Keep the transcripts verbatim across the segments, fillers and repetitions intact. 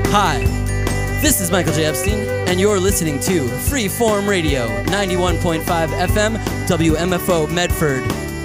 Hi, this is Michael J. Epstein, and you're listening to Freeform Radio, ninety-one point five F M, W M F O Medford.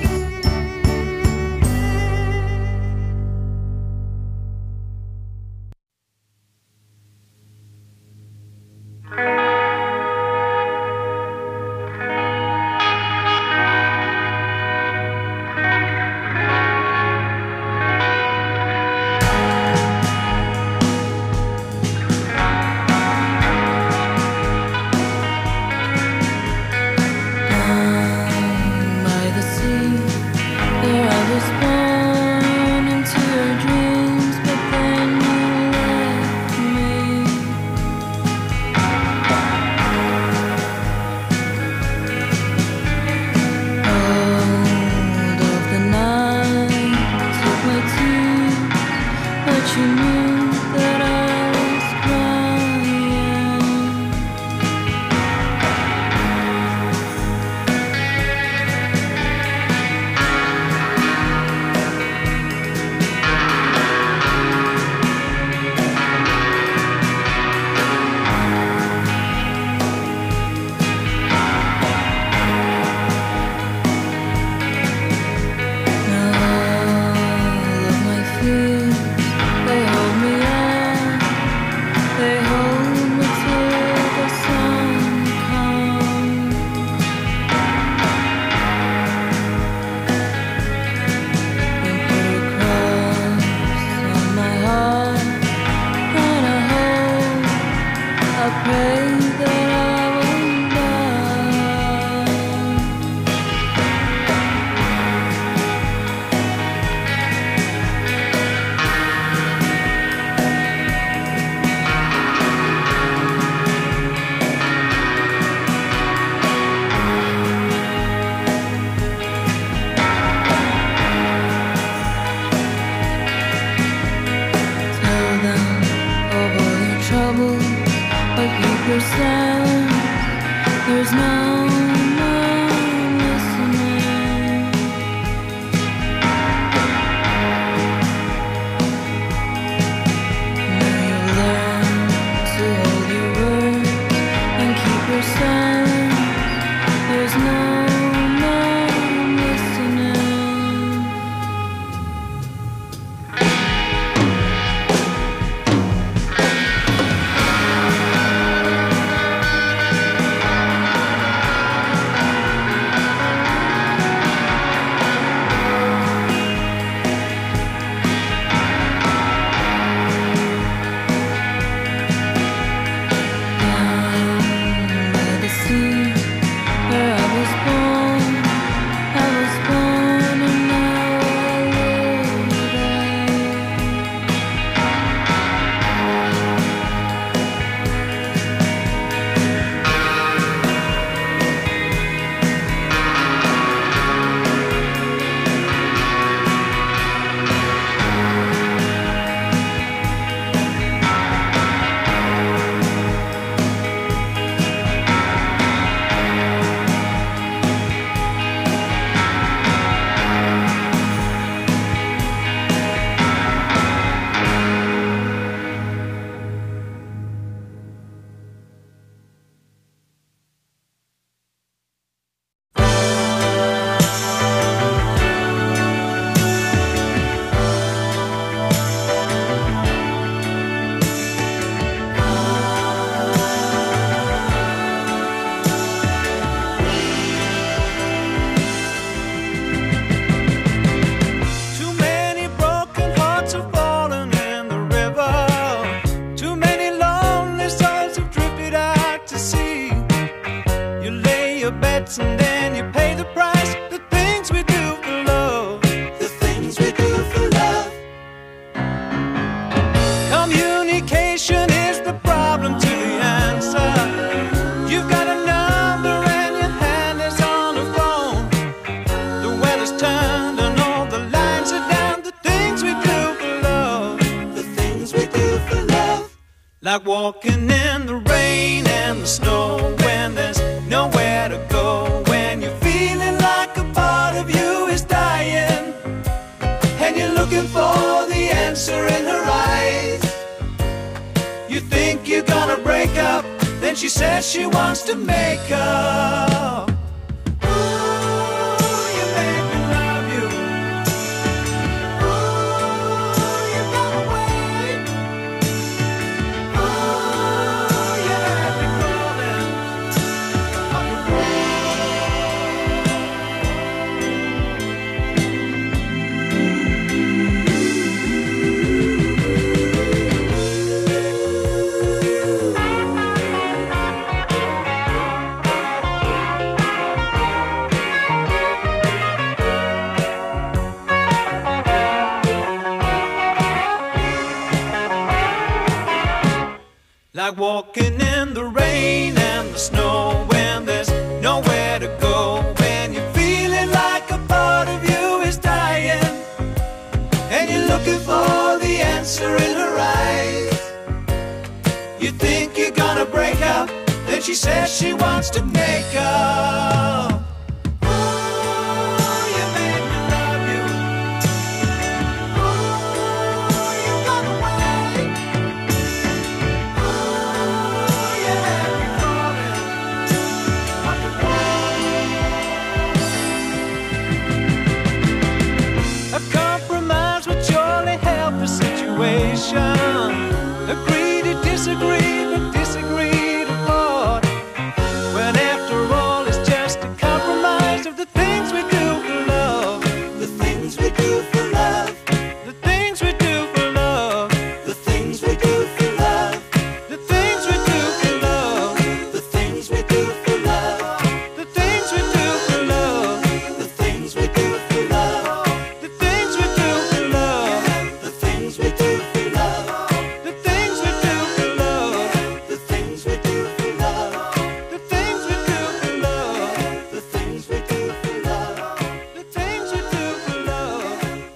Like walking in the rain and the snow when there's nowhere to go. When you're feeling like a part of you is dying and you're looking for the answer in her eyes. break up. Then she says she wants to make up. Like walking in the rain and the snow when there's nowhere to go, when you're feeling like a part of you is dying and you're looking for the answer in her eyes. You think you're gonna break up, then she says she wants to make up. Agree to disagree, but disagree to part. When after all it's just a compromise of the things we do for love. The things we do for love. The things we do for love. The things we do for love. The things we do for love. The things we do for love. The things we do for love. The things we do for love. The things we do for love. The things we do for love. The things we do for love. The things we do for love. The things we do for love. The things we do for love. The things we do for love.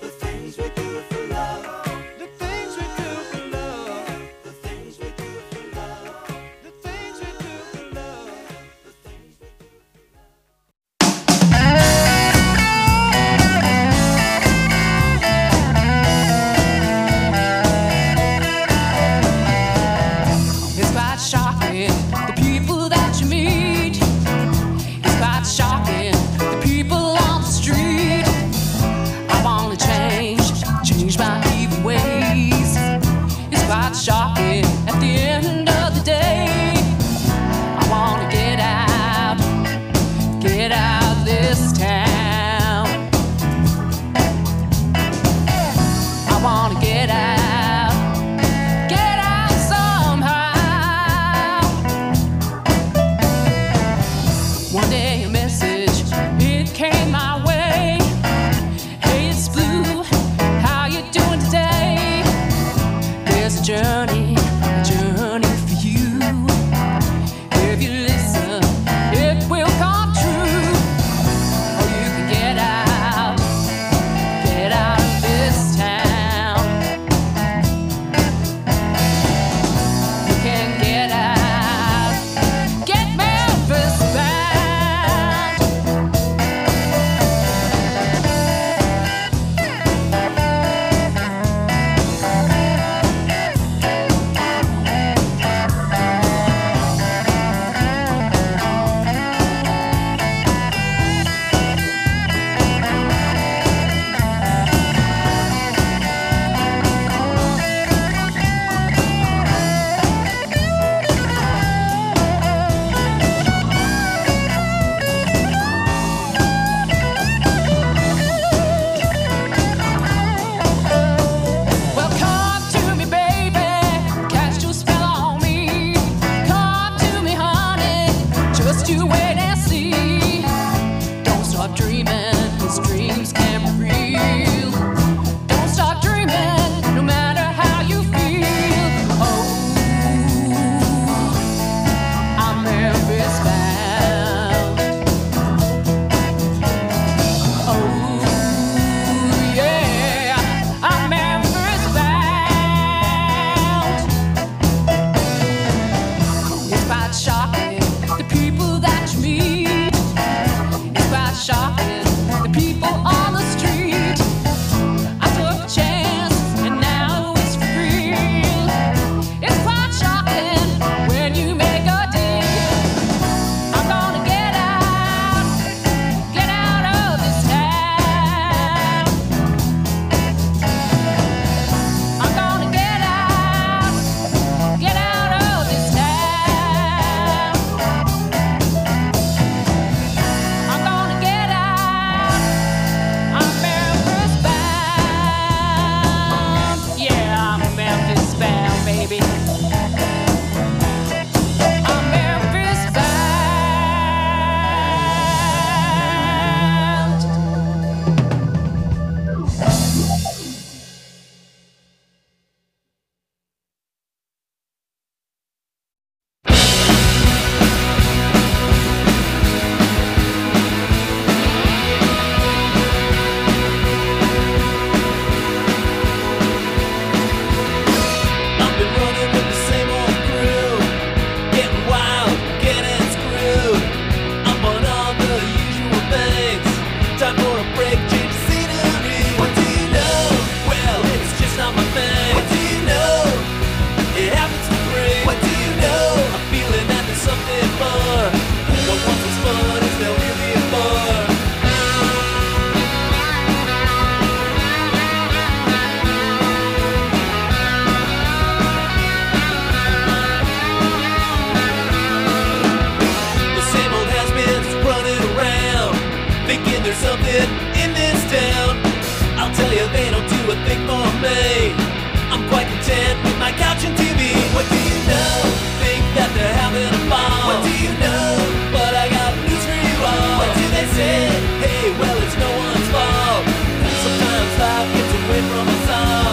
me. I'm quite content with my couch and T V. What do you know? Think that they're having a ball. What do you know? But I got news for you all. What do they say? Hey, well, it's no one's fault. Sometimes life gets away from us all.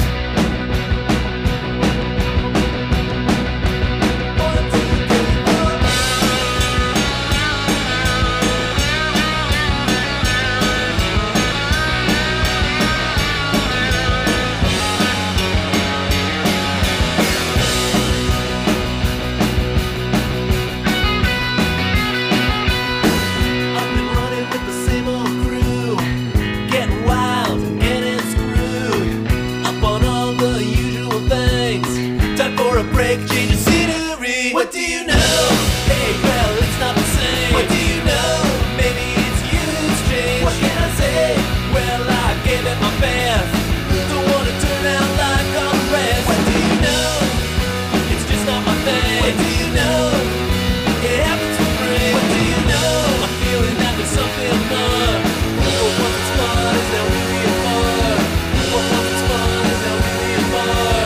Change of scenery. What do you know? Hey, well, it's not the same. What do you know? Maybe it's you who's changed. What can I say? Well, I gave it my best. Don't want to turn out like all the rest. What do you know? It's just not my thing. What do you know? It happens for free. What do you know? I'm feeling that there's something more. But once it's fun, is there really a more? But once it's fun, is there really a more?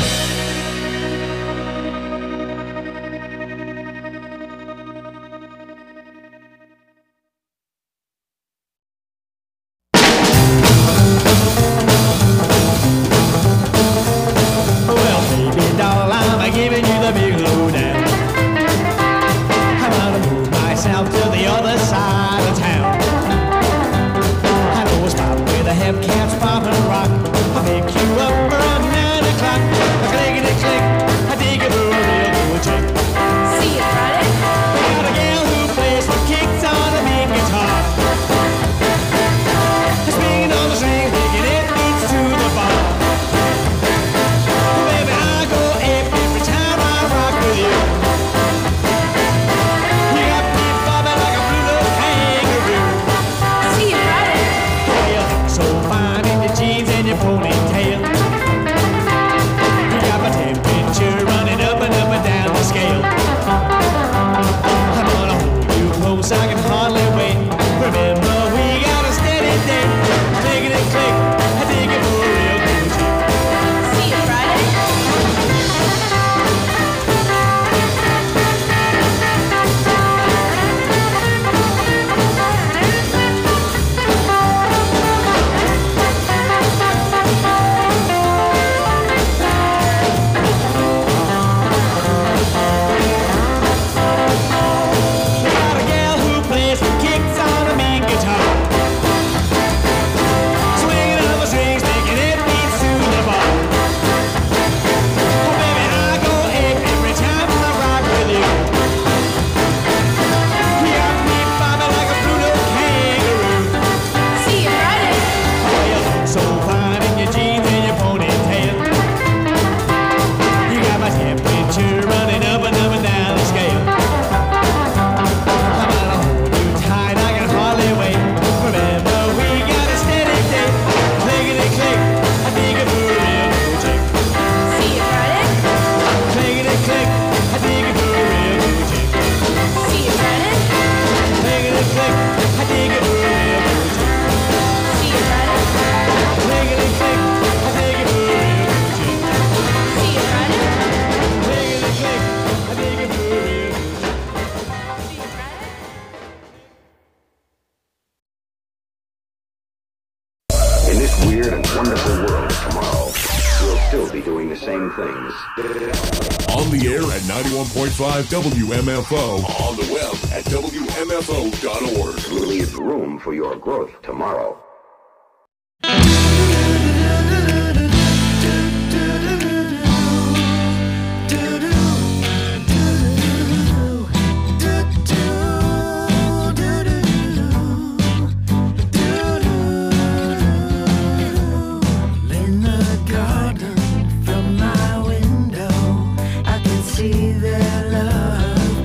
On the air at ninety-one point five W M F O. On the web at W M F O dot org. Leave room for your growth tomorrow.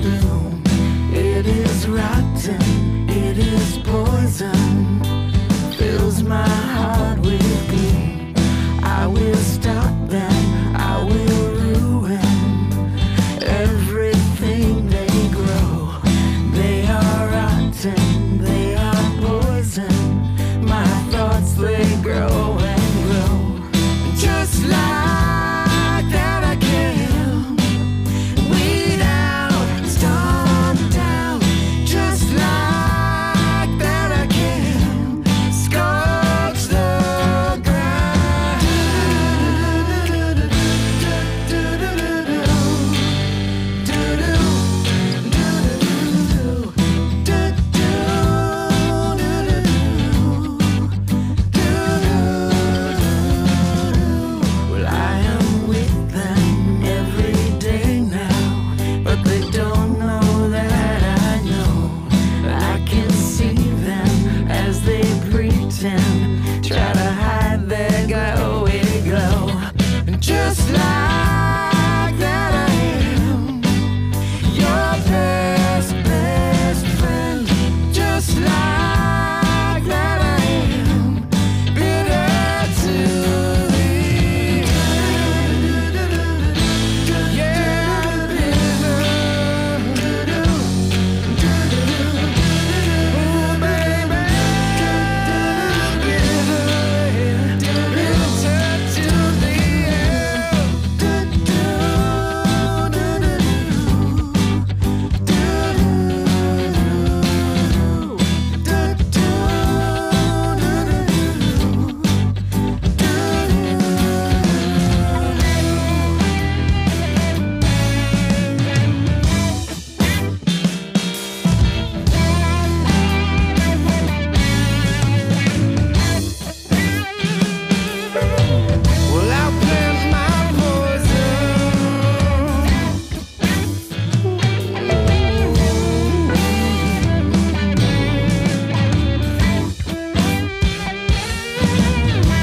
It is rotten, it is poison.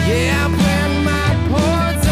Yeah, I plan my poison.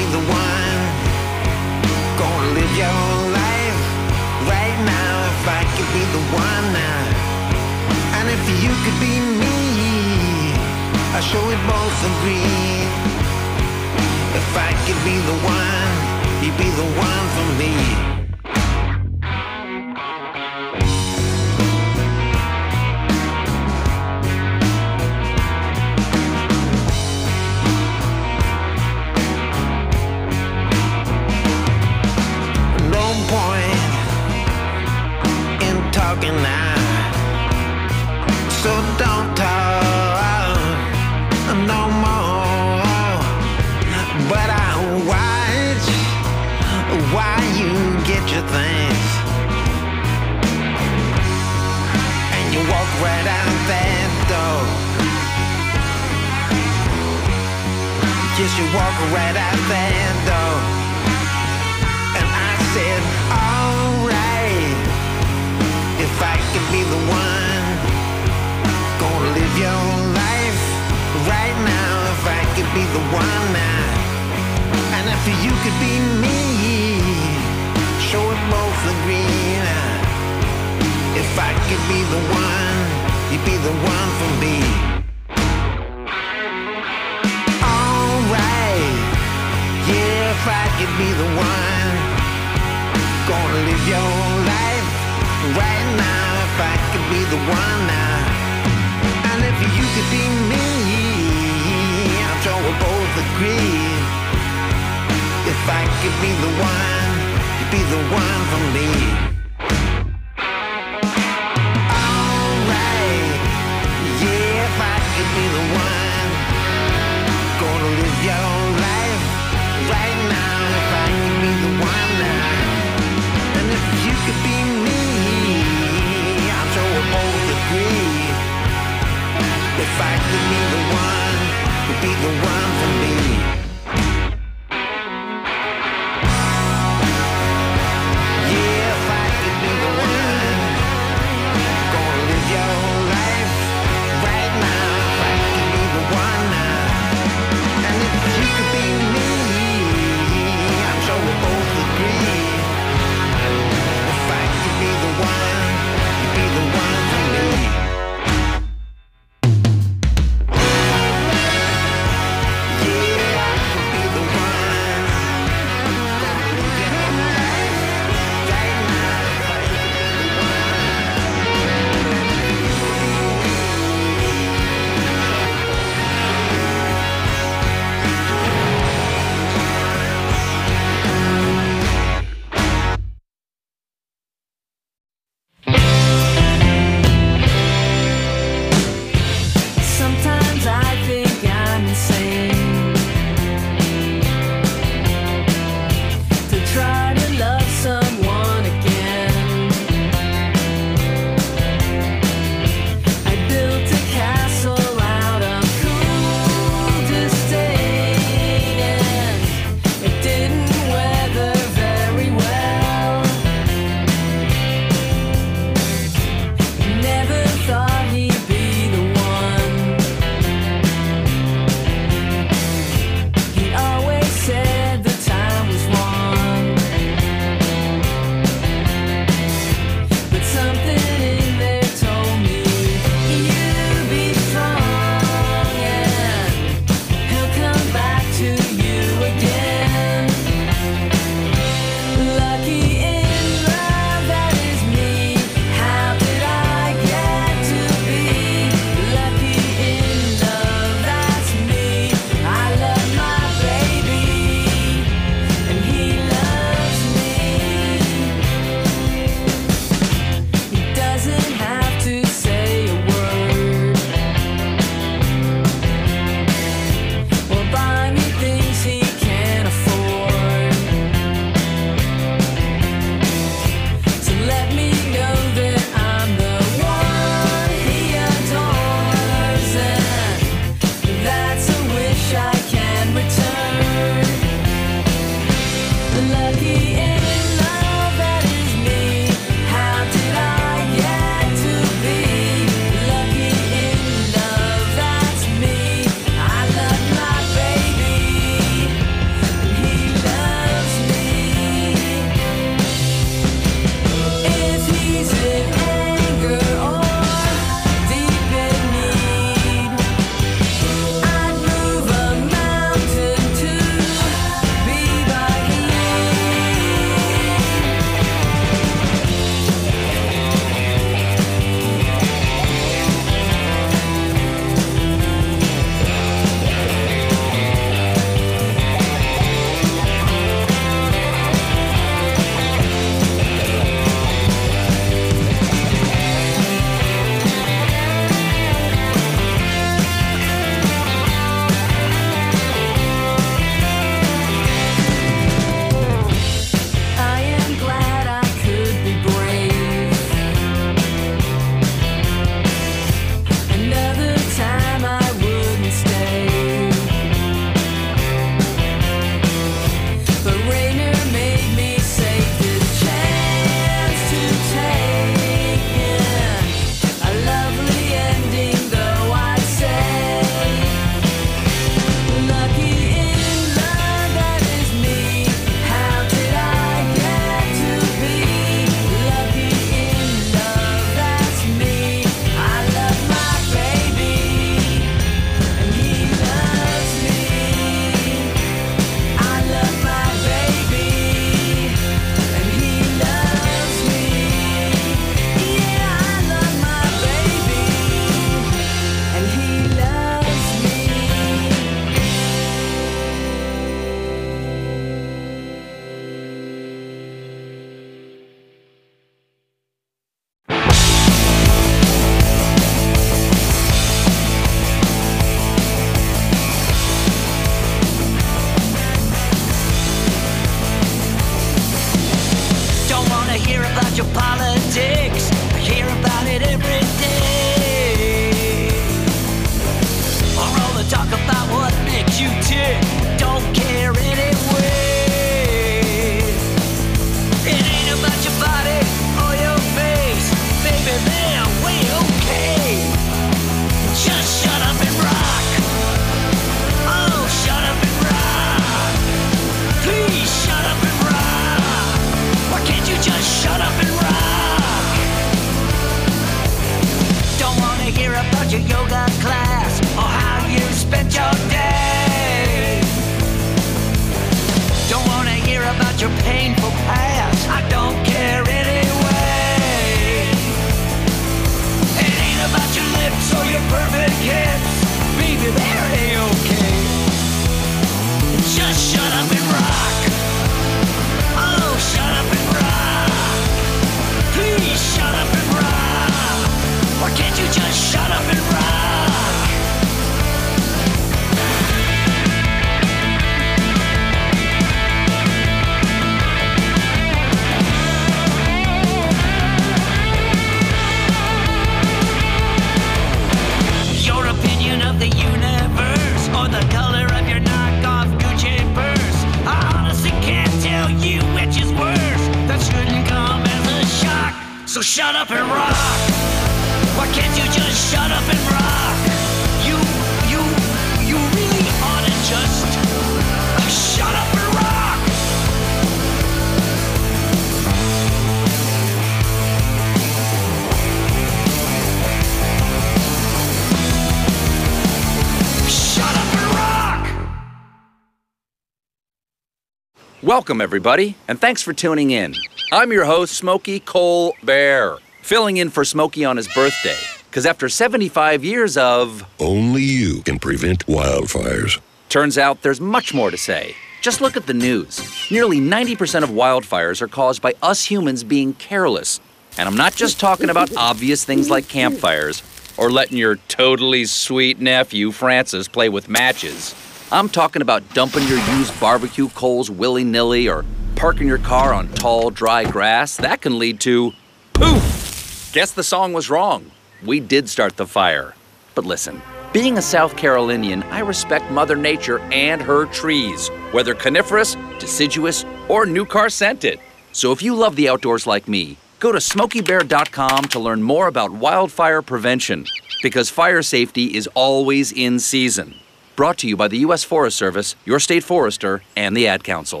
Welcome, everybody, and thanks for tuning in. I'm your host, Smokey Cole Bear, filling in for Smokey on his birthday. Because after seventy-five years of... Only you can prevent wildfires. Turns out there's much more to say. Just look at the news. Nearly ninety percent of wildfires are caused by us humans being careless. And I'm not just talking about obvious things like campfires or letting your totally sweet nephew, Francis, play with matches. I'm talking about dumping your used barbecue coals willy-nilly or parking your car on tall, dry grass. That can lead to poof! Guess the song was wrong. We did start the fire. But listen, being a South Carolinian, I respect Mother Nature and her trees, whether coniferous, deciduous, or new car scented. So if you love the outdoors like me, go to smokey bear dot com to learn more about wildfire prevention, because fire safety is always in season. Brought to you by the U S Forest Service, your state forester, and the Ad Council.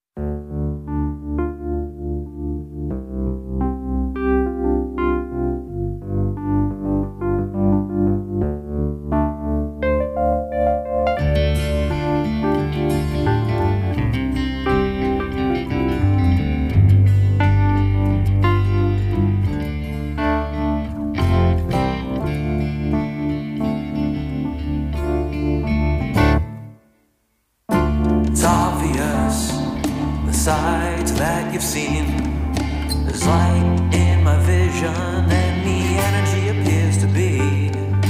Sight that you've seen. There's light in my vision and the energy appears to be.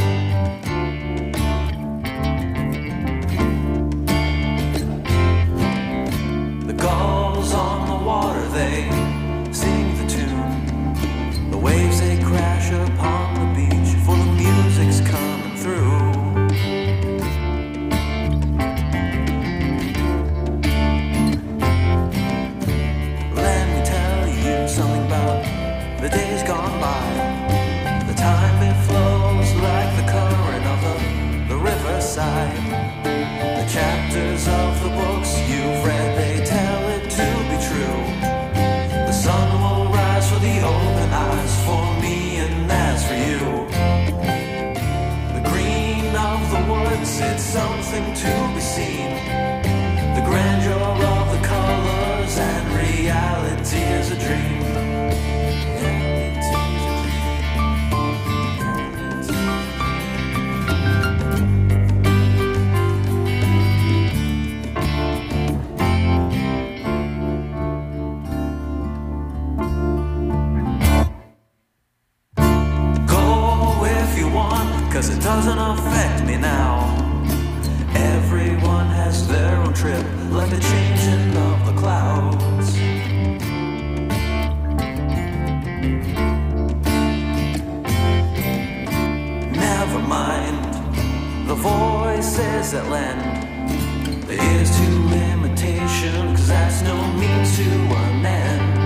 The gulls on the water, they sing the tune. The waves, they crash upon the beach, for the music's coming through. Something about the days gone by. The time it flows like the current of the, the riverside. The chapters of the books you've read, they tell it to be true. The sun will rise for the open eyes, for me and that's for you. The green of the woods, it's something to be seen. The grandeur of the colors and reality is a dream. Cause it doesn't affect me now. Everyone has their own trip, like the changing of the clouds. Never mind the voices that lend their ears to imitation, cause that's no means to an end.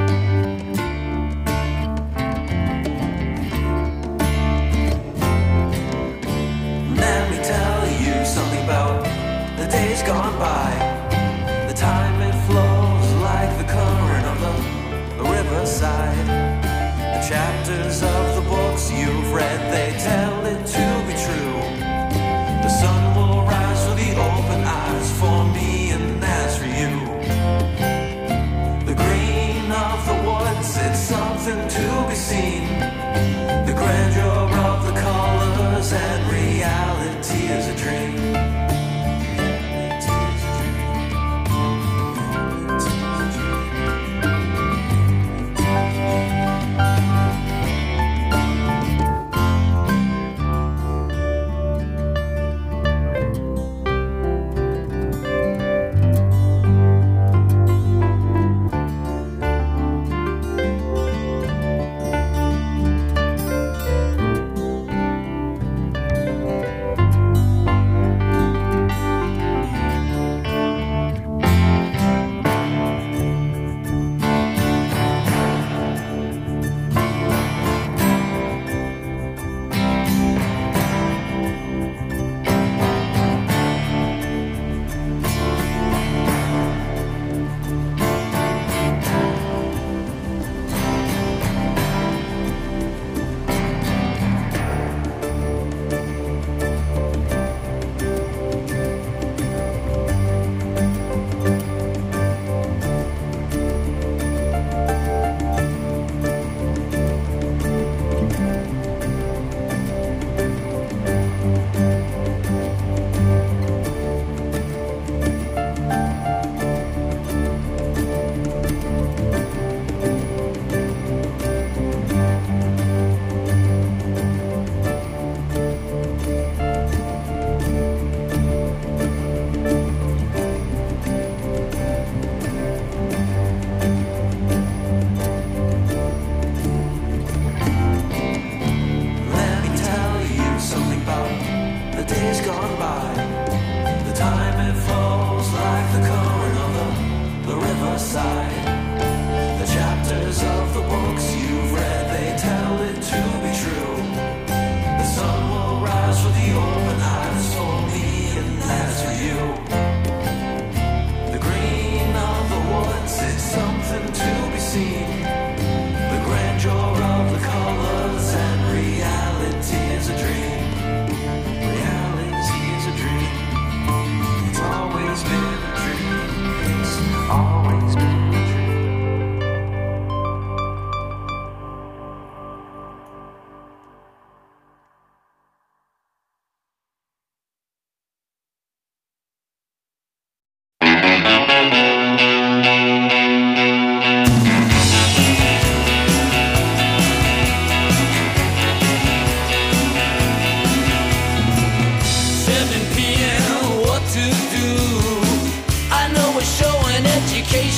Something about the days gone by. The time it flows like the current of the, the riverside. The chapters of the books you've read, they tell it to be true. The sun will rise for the open eyes, for me and that's for you. The green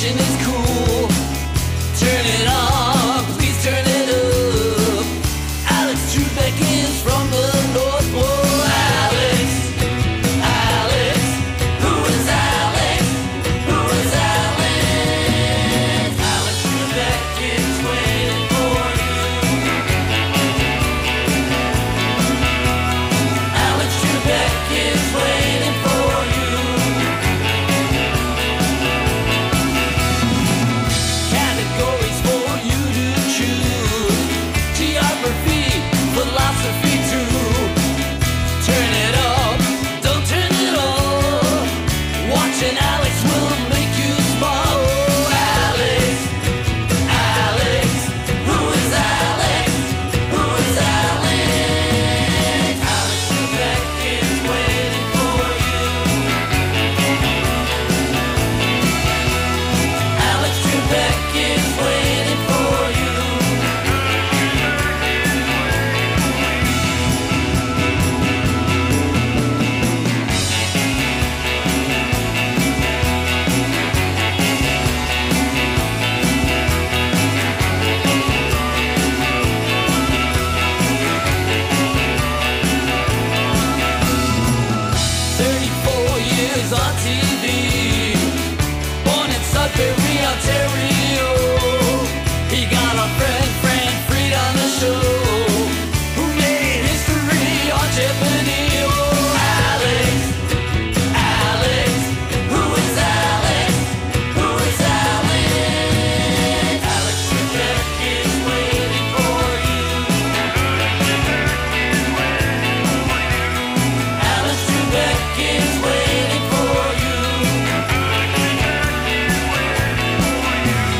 station is cool. Turn it on, please turn it up. Alex Trebek is from the North Pole. Alex, Alex, who is Alex? Who is Alex? Alex Trebek is waiting for you. Alex Trebek is waiting for you. Categories for you to choose. Geography, philosophy too. Turn it up, don't turn it off. Watching Alex will make you smile. Oh, Alex, Alex, who is Alex? Who is Alex? Alex Trebek is waiting for you. Alex Trebek is waiting for you. thirty-four years on T V. Born in Sudbury, Ontario. He got our friend Fran Fried on the show, who made history on Jeopardy. Oh, Alex, Alex, who is Alex? Who is Alex? Alex Trebek is waiting for you. Alex Trebek is waiting for you.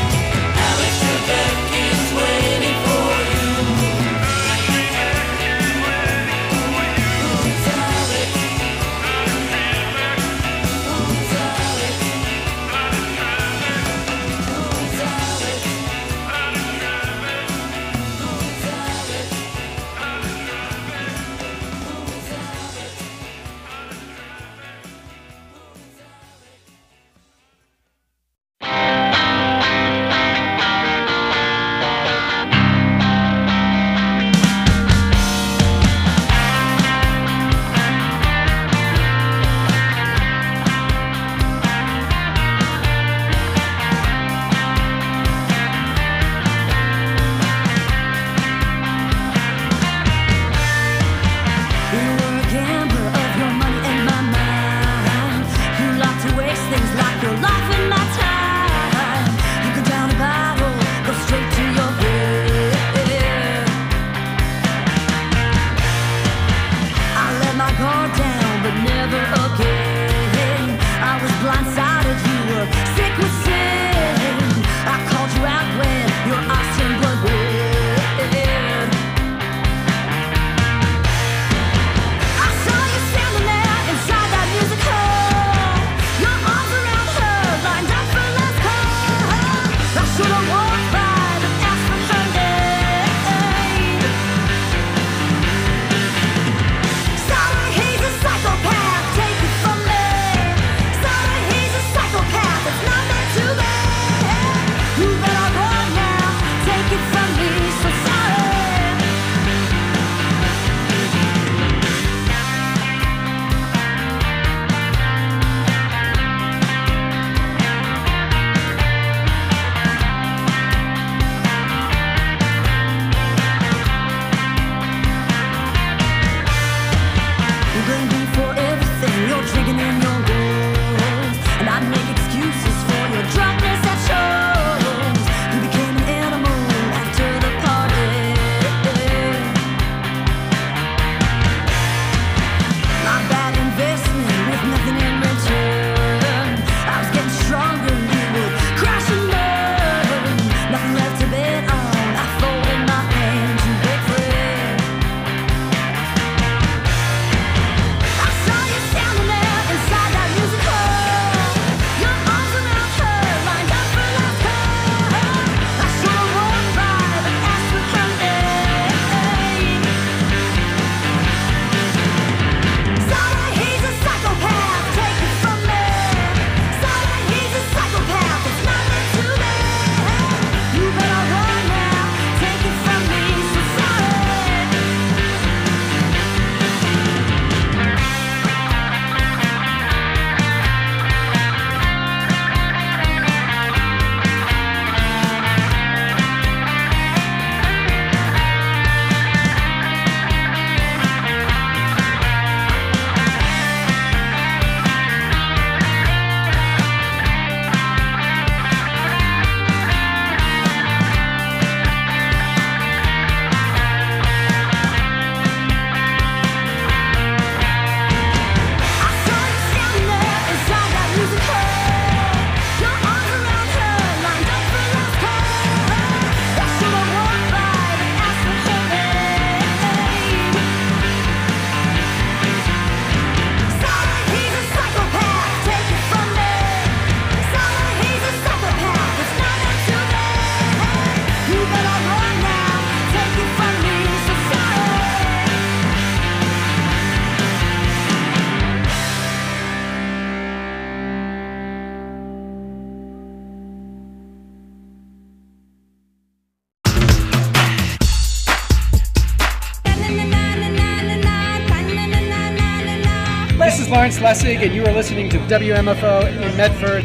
Clarence Lessig, and you are listening to W M F O in Medford.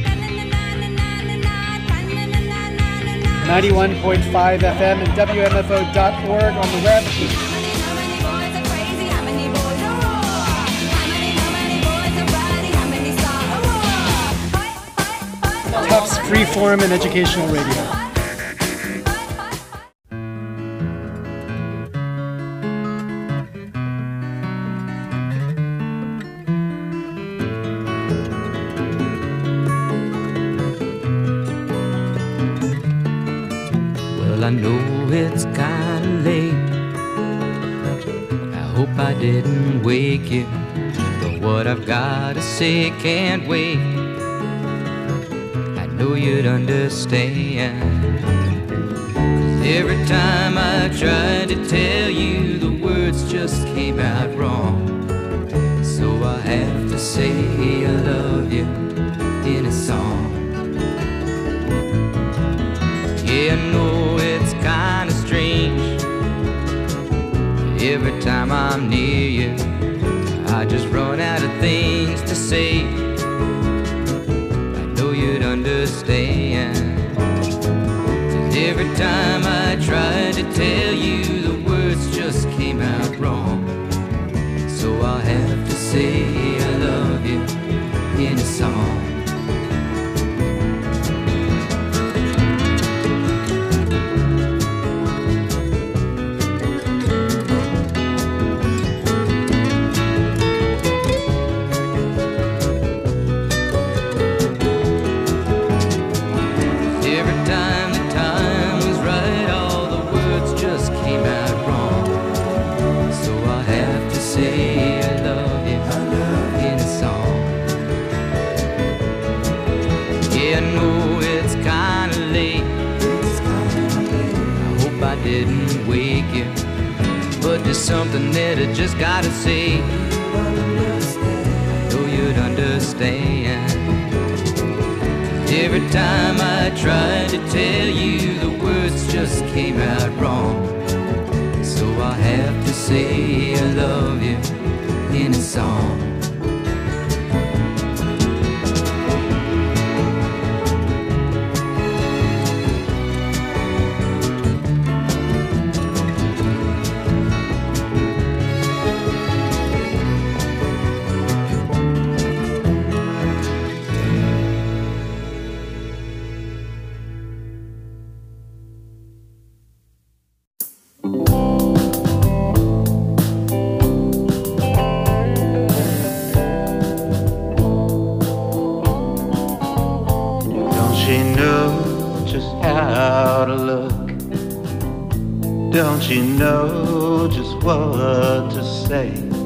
ninety-one point five F M and W M F O dot org on the web. Tufts Freeform and Educational Radio. Well, I know it's kinda late. I hope I didn't wake you, but what I've gotta say can't wait. I know you'd understand, 'cause every time I tried to tell you, the words just came out wrong. So I have to say I love you in a song. Yeah, I know it's kinda strange. Every time I'm near you, I just run out of things to say. I know you'd understand, 'cause every time I tried to tell you, the words just came out wrong. So I'll have to say I love you in a song. Didn't wake you, but there's something that I just gotta say. I know you'd understand. Every time I tried to tell you, the words just came out wrong. So I have to say I love you in a song. Don't you know just what to say?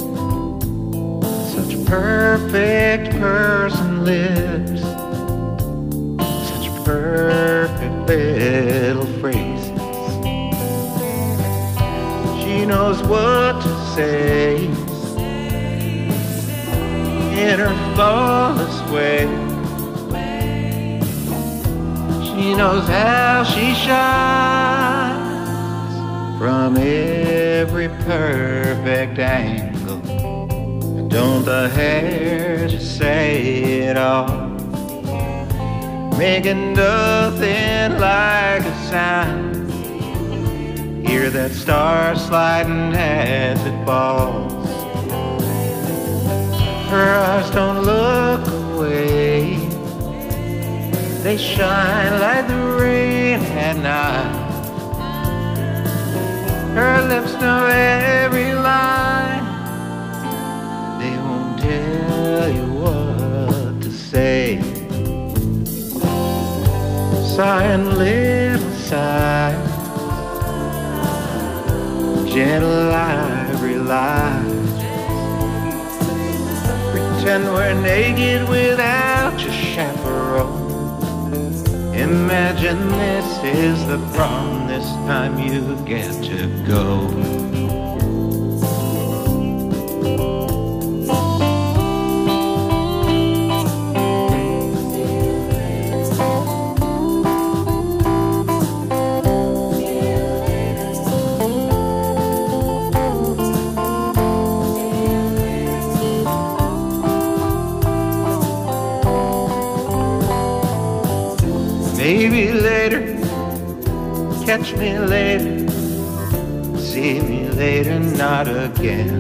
Such perfect person lips, such perfect little phrases. She knows what to say in her flawless way. She knows how she shines from every perfect angle. Don't the hair just say it all, making nothing like a sound. Hear that star sliding as it falls. Her eyes don't look away, they shine like the rain at night. Her lips know every line, they won't tell you what to say. Sighing little sighs, gentle ivory lies. Pretend we're naked without your chaperone. Imagine this is the prom, this time you get to go. Maybe later, catch me later, see me later, not again.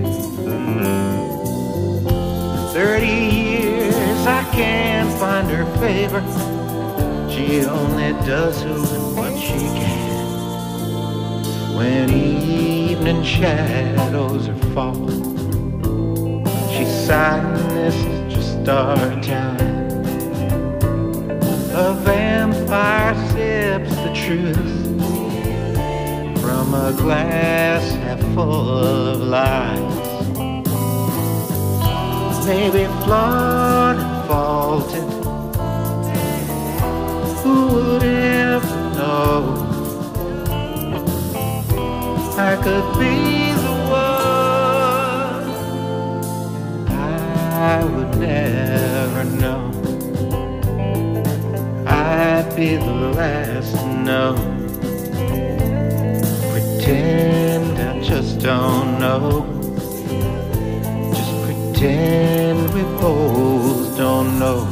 Thirty years I can't find her favor. She only does who and what she can. When evening shadows are falling, she's sighing, this is just our time. A vampire sips the truth from a glass half full of lies. Maybe flawed and faulted, who would ever know? I could be the one I would never know. I'd be the last to know. Pretend I just don't know. Just pretend we both don't know.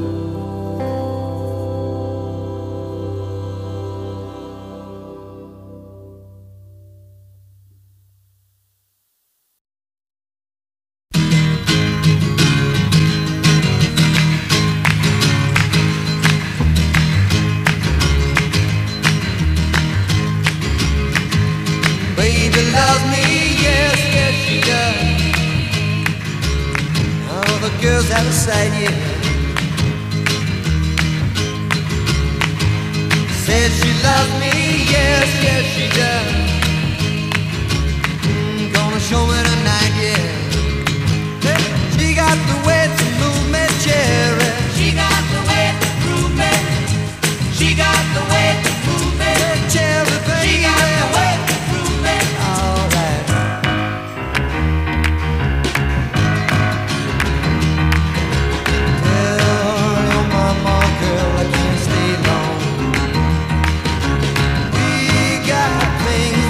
Girls out of sight, yeah. Said she loves me, yes, yes she does. Mm, gonna show me tonight, yeah. Hey, she got the way to move me, cherry. She got the way to move me. She got the way to move me, cherry, baby. She got the way to move me. All right. Girl, I can't stay long. We got things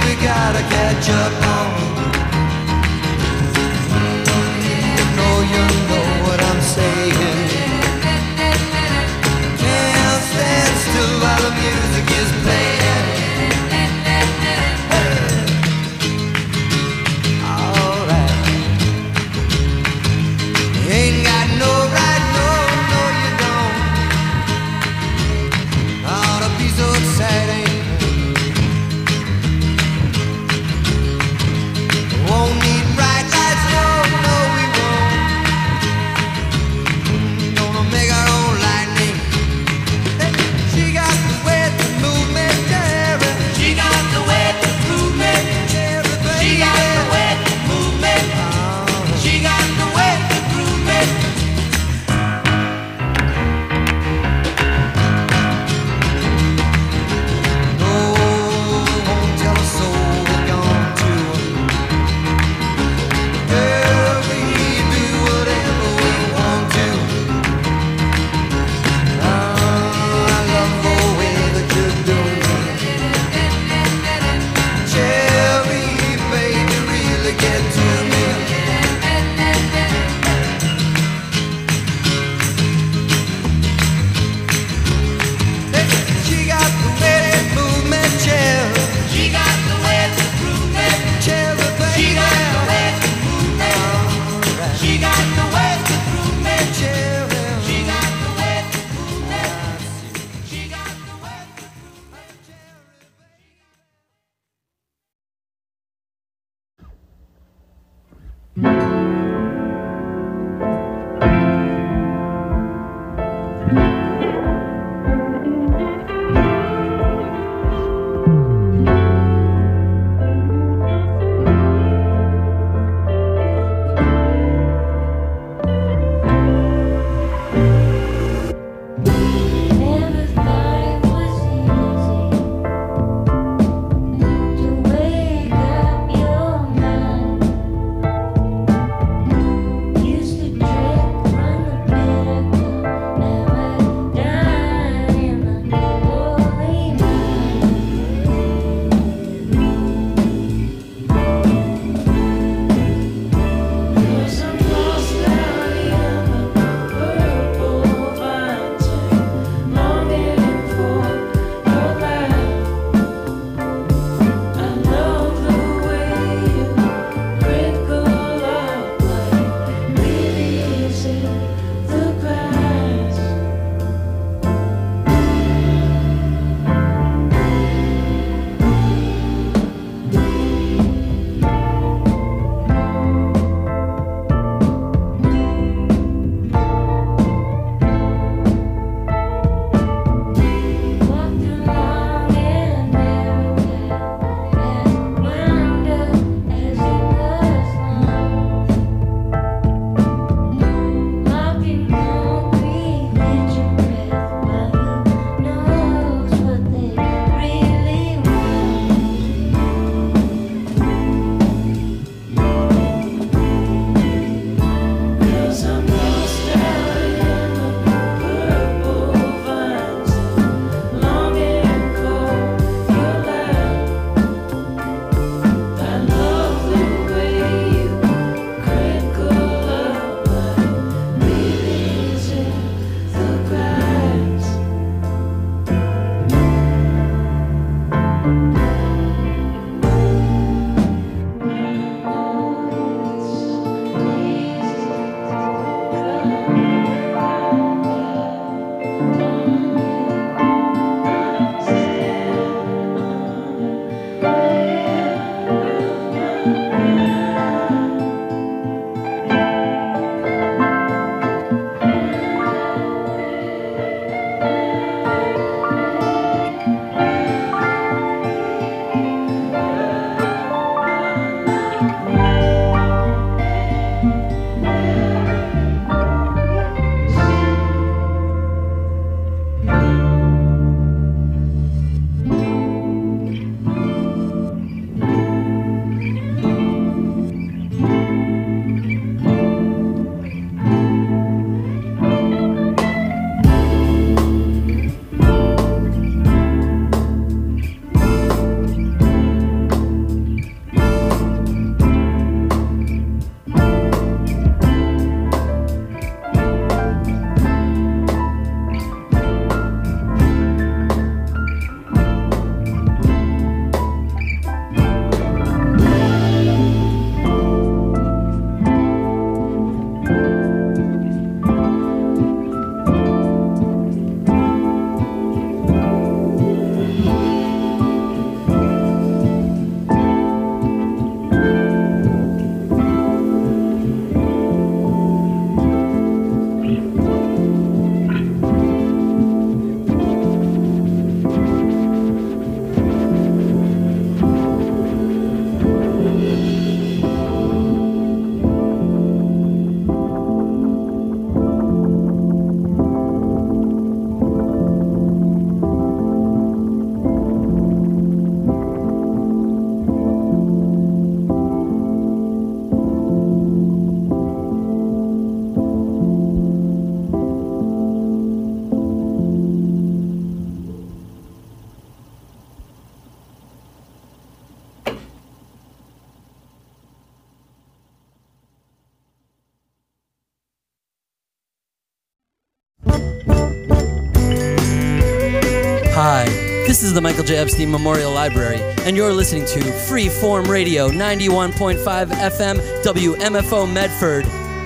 Hi, this is the Michael J. Epstein Memorial Library, and you're listening to Freeform Radio, ninety-one point five F M, W M F O Medford.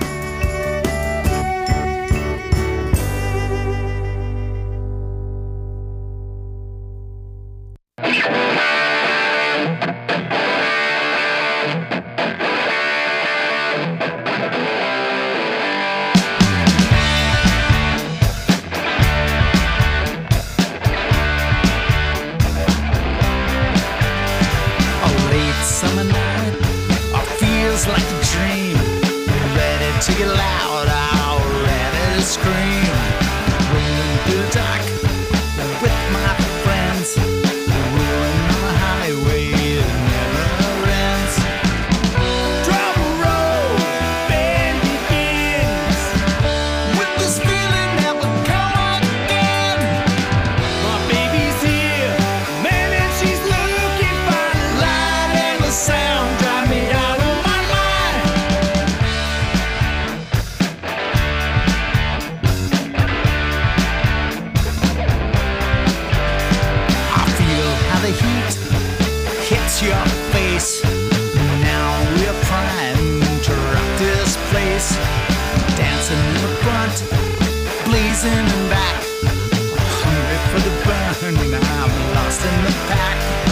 blazing and back, hungry for the burn. I'm lost in the pack.